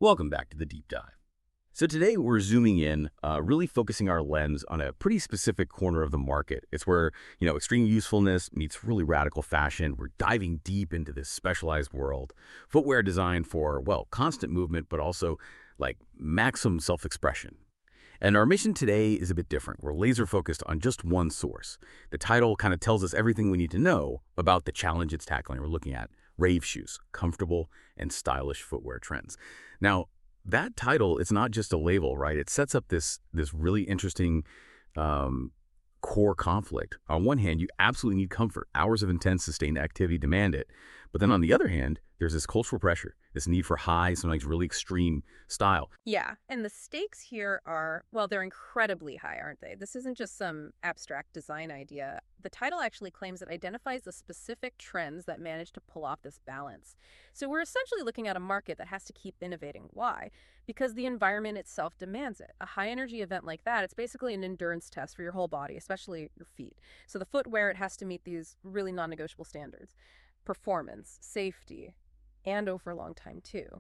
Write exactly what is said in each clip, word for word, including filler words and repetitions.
Welcome back to the deep dive. So today we're zooming in, uh, really focusing our lens on a pretty specific corner of the market. It's where, you know, extreme usefulness meets really radical fashion. We're diving deep into this specialized world. Footwear designed for, well, constant movement, but also like maximum self-expression. And our mission today is a bit different. We're laser focused on just one source. The title kind of tells us everything we need to know about the challenge it's tackling. We're looking at rave shoes, comfortable and stylish footwear trends. Now, that title, it's not just a label, right? It sets up this, this really interesting um, core conflict. On one hand, you absolutely need comfort. Hours of intense, sustained activity demand it. But then on the other hand, there's this cultural pressure, this need for high, sometimes really extreme style. Yeah, and the stakes here are, well, they're incredibly high, aren't they? This isn't just some abstract design idea. The title actually claims it identifies the specific trends that manage to pull off this balance. So we're essentially looking at a market that has to keep innovating. Why? Because the environment itself demands it. A high-energy event like that, it's basically an endurance test for your whole body, especially your feet. So the footwear, it has to meet these really non-negotiable standards. Performance, safety, and over a long time, too.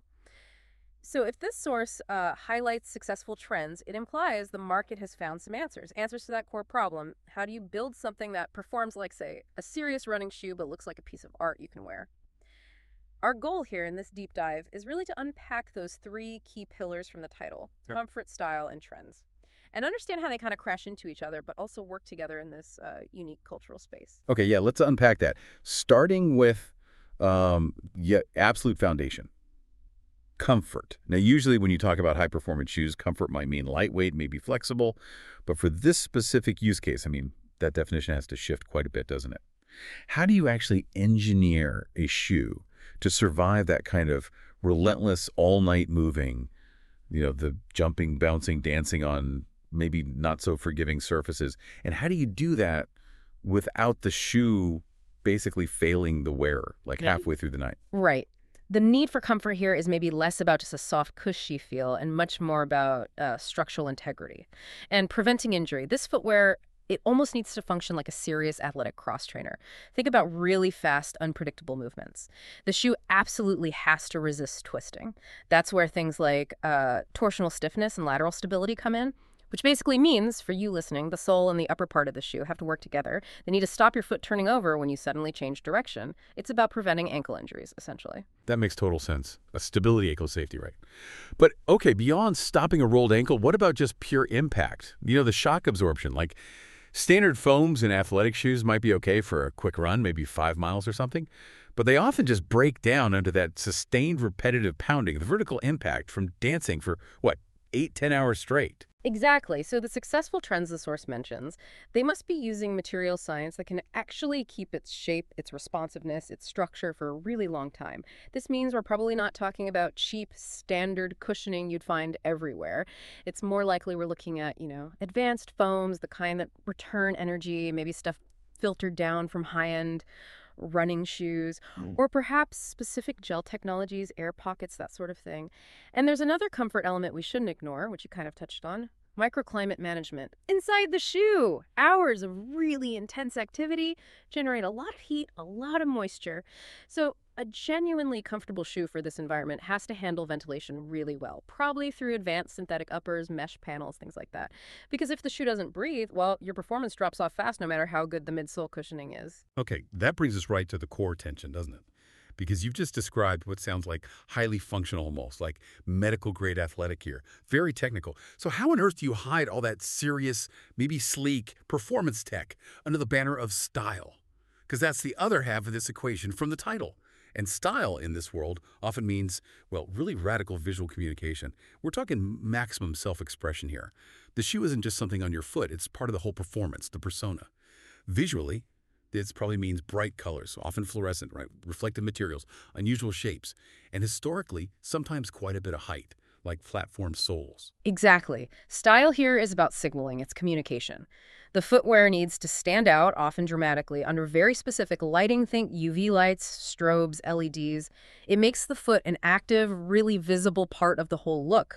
So if this source uh, highlights successful trends, it implies the market has found some answers, answers to that core problem. How do you build something that performs like, say, a serious running shoe but looks like a piece of art you can wear? Our goal here in this deep dive is really to unpack those three key pillars from the title, Sure. comfort, style, and trends, and understand how they kind of crash into each other, but also work together in this uh, unique cultural space. Okay, yeah, let's unpack that. Starting with um, yeah, absolute foundation. Comfort. Now, usually when you talk about high-performance shoes, comfort might mean lightweight, maybe flexible. But for this specific use case, I mean, that definition has to shift quite a bit, doesn't it? How do you actually engineer a shoe to survive that kind of relentless, all-night moving, you know, the jumping, bouncing, dancing on maybe not-so-forgiving surfaces? And how do you do that without the shoe basically failing the wearer, like Yeah. halfway through the night? Right. The need for comfort here is maybe less about just a soft, cushy feel and much more about uh, structural integrity and preventing injury. This footwear, it almost needs to function like a serious athletic cross trainer. Think about really fast, unpredictable movements. The shoe absolutely has to resist twisting. That's where things like uh, torsional stiffness and lateral stability come in, which basically means, for you listening, the sole and the upper part of the shoe have to work together. They need to stop your foot turning over when you suddenly change direction. It's about preventing ankle injuries, essentially. That makes total sense. A stability ankle safety, right? But okay, beyond stopping a rolled ankle, what about just pure impact? You know, the shock absorption, like standard foams in athletic shoes might be okay for a quick run, maybe five miles or something, but they often just break down under that sustained repetitive pounding, the vertical impact from dancing for, what, eight, ten hours straight. Exactly. So the successful trends the source mentions, they must be using material science that can actually keep its shape, its responsiveness, its structure for a really long time. This means we're probably not talking about cheap, standard cushioning you'd find everywhere. It's more likely we're looking at, you know, advanced foams, the kind that return energy, maybe stuff filtered down from high-end running shoes, Mm. or perhaps specific gel technologies, air pockets, that sort of thing. And there's another comfort element we shouldn't ignore, which you kind of touched on, microclimate management. Inside the shoe, hours of really intense activity generate a lot of heat, a lot of moisture. So a genuinely comfortable shoe for this environment has to handle ventilation really well, probably through advanced synthetic uppers, mesh panels, things like that. Because if the shoe doesn't breathe, well, your performance drops off fast no matter how good the midsole cushioning is. Okay, that brings us right to the core tension, doesn't it? Because you've just described what sounds like highly functional almost, like medical-grade athletic gear. Very technical. So how on earth do you hide all that serious, maybe sleek, performance tech under the banner of style? Because that's the other half of this equation from the title. And style in this world often means, well, really radical visual communication. We're talking maximum self-expression here. The shoe isn't just something on your foot. It's part of the whole performance, the persona. Visually, this probably means bright colors, often fluorescent, right? Reflective materials, unusual shapes, and historically, sometimes quite a bit of height, like flat-formed soles. Exactly. Style here is about signaling, it's communication. The footwear needs to stand out, often dramatically, under very specific lighting. Think U V lights, strobes, L E Ds. It makes the foot an active, really visible part of the whole look.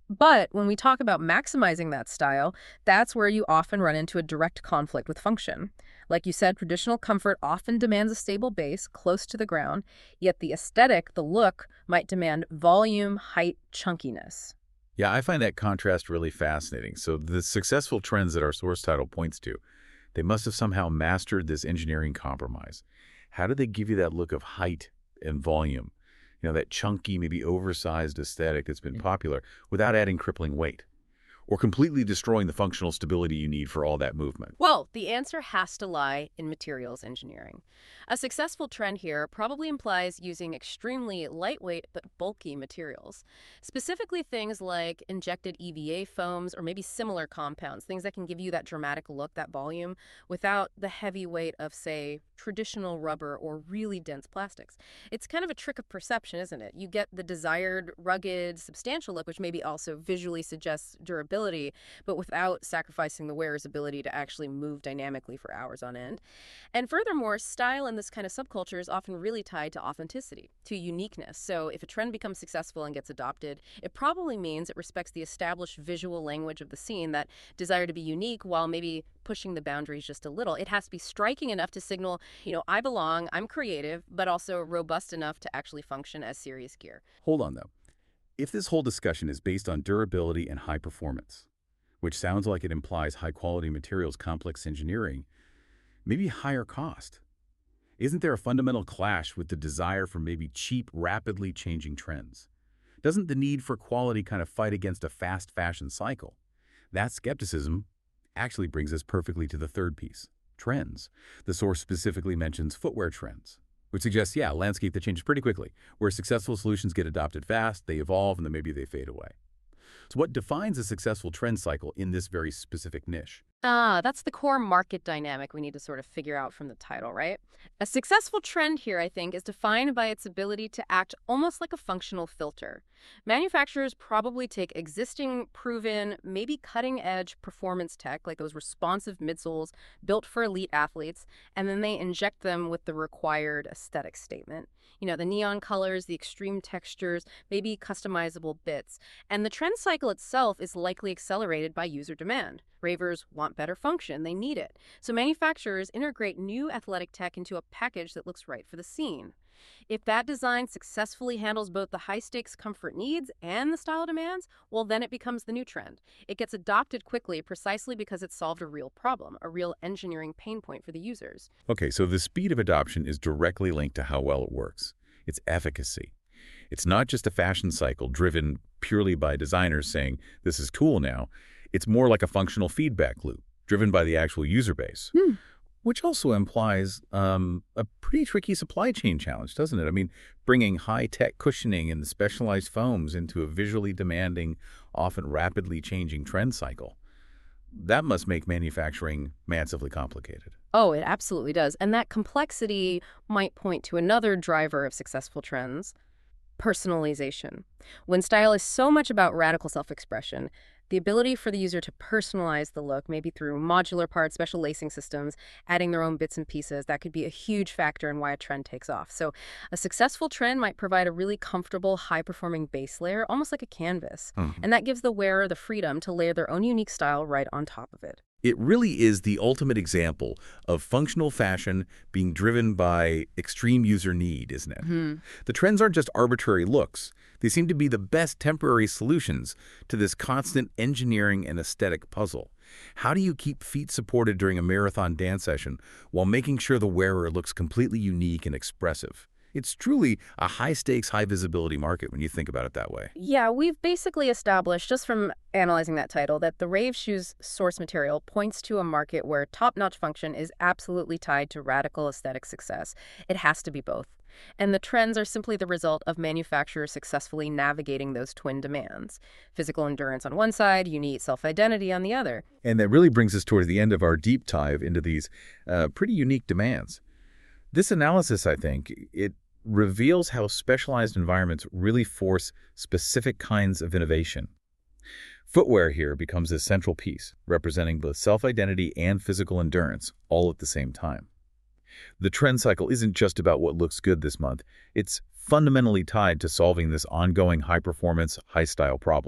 But when we talk about maximizing that style, that's where you often run into a direct conflict with function. Like you said, traditional comfort often demands a stable base close to the ground, yet the aesthetic, the look, might demand volume, height, chunkiness. Yeah, I find that contrast really fascinating. So the successful trends that our source title points to, they must have somehow mastered this engineering compromise. How do they give you that look of height and volume? You know, that chunky, maybe oversized aesthetic that's been popular without adding crippling weight or completely destroying the functional stability you need for all that movement? Well, the answer has to lie in materials engineering. A successful trend here probably implies using extremely lightweight but bulky materials, specifically things like injected E V A foams or maybe similar compounds, things that can give you that dramatic look, that volume, without the heavy weight of, say, traditional rubber or really dense plastics. It's kind of a trick of perception, isn't it? You get the desired, rugged, substantial look, which maybe also visually suggests durability, but without sacrificing the wearer's ability to actually move dynamically for hours on end. And furthermore, style in this kind of subculture is often really tied to authenticity, to uniqueness. So if a trend becomes successful and gets adopted, it probably means it respects the established visual language of the scene, that desire to be unique while maybe pushing the boundaries just a little. It has to be striking enough to signal, you know, I belong, I'm creative, but also robust enough to actually function as serious gear. Hold on, though. If this whole discussion is based on durability and high performance, which sounds like it implies high-quality materials, complex engineering, maybe higher cost, isn't there a fundamental clash with the desire for maybe cheap, rapidly changing trends? Doesn't the need for quality kind of fight against a fast fashion cycle? That skepticism actually brings us perfectly to the third piece, trends. The source specifically mentions footwear trends, which suggests, yeah, a landscape that changes pretty quickly, where successful solutions get adopted fast, they evolve, and then maybe they fade away. So what defines a successful trend cycle in this very specific niche? Ah, that's the core market dynamic we need to sort of figure out from the title, right? A successful trend here, I think, is defined by its ability to act almost like a functional filter. Manufacturers probably take existing, proven, maybe cutting-edge performance tech, like those responsive midsoles built for elite athletes, and then they inject them with the required aesthetic statement. You know, the neon colors, the extreme textures, maybe customizable bits. And the trend cycle itself is likely accelerated by user demand. Ravers want better function, they need it. So manufacturers integrate new athletic tech into a package that looks right for the scene. If that design successfully handles both the high-stakes comfort needs and the style demands, well, then it becomes the new trend. It gets adopted quickly precisely because it solved a real problem, a real engineering pain point for the users. Okay, so the speed of adoption is directly linked to how well it works. Its efficacy. It's not just a fashion cycle driven purely by designers saying, this is cool now. It's more like a functional feedback loop, driven by the actual user base. Hmm. Which also implies um, a pretty tricky supply chain challenge, doesn't it? I mean, bringing high-tech cushioning and specialized foams into a visually demanding, often rapidly changing trend cycle. That must make manufacturing massively complicated. Oh, it absolutely does. And that complexity might point to another driver of successful trends: personalization. When style is so much about radical self-expression, the ability for the user to personalize the look, maybe through modular parts, special lacing systems, adding their own bits and pieces, that could be a huge factor in why a trend takes off. So a successful trend might provide a really comfortable, high-performing base layer, almost like a canvas. Mm-hmm. And that gives the wearer the freedom to layer their own unique style right on top of it. It really is the ultimate example of functional fashion being driven by extreme user need, isn't it? Mm-hmm. The trends aren't just arbitrary looks. They seem to be the best temporary solutions to this constant engineering and aesthetic puzzle. How do you keep feet supported during a marathon dance session while making sure the wearer looks completely unique and expressive? It's truly a high-stakes, high-visibility market when you think about it that way. Yeah, we've basically established, just from analyzing that title, that the Rave Shoes source material points to a market where top-notch function is absolutely tied to radical aesthetic success. It has to be both. And the trends are simply the result of manufacturers successfully navigating those twin demands: physical endurance on one side, unique self-identity on the other. And that really brings us toward the end of our deep dive into these uh, pretty unique demands. This analysis, I think, it reveals how specialized environments really force specific kinds of innovation. Footwear here becomes a central piece, representing both self-identity and physical endurance, all at the same time. The trend cycle isn't just about what looks good this month. It's fundamentally tied to solving this ongoing high-performance, high-style problem.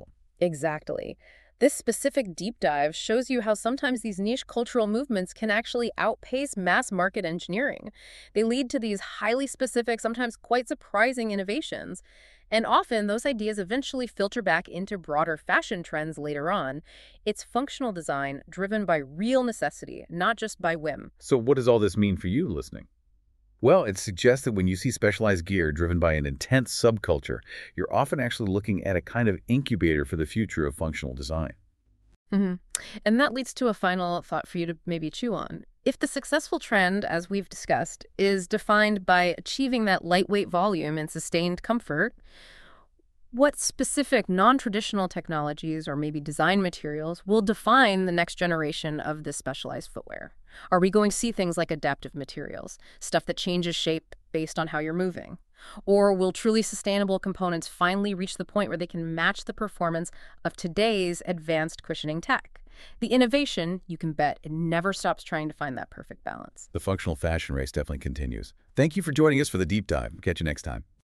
Exactly. This specific deep dive shows you how sometimes these niche cultural movements can actually outpace mass market engineering. They lead to these highly specific, sometimes quite surprising innovations. And often, those ideas eventually filter back into broader fashion trends later on. It's functional design driven by real necessity, not just by whim. So what does all this mean for you listening? Well, it suggests that when you see specialized gear driven by an intense subculture, you're often actually looking at a kind of incubator for the future of functional design. hmm And that leads to a final thought for you to maybe chew on. If the successful trend, as we've discussed, is defined by achieving that lightweight volume and sustained comfort, what specific non-traditional technologies or maybe design materials will define the next generation of this specialized footwear? Are we going to see things like adaptive materials, stuff that changes shape based on how you're moving? Or will truly sustainable components finally reach the point where they can match the performance of today's advanced cushioning tech? The innovation, you can bet, it never stops trying to find that perfect balance. The functional fashion race definitely continues. Thank you for joining us for the deep dive. Catch you next time.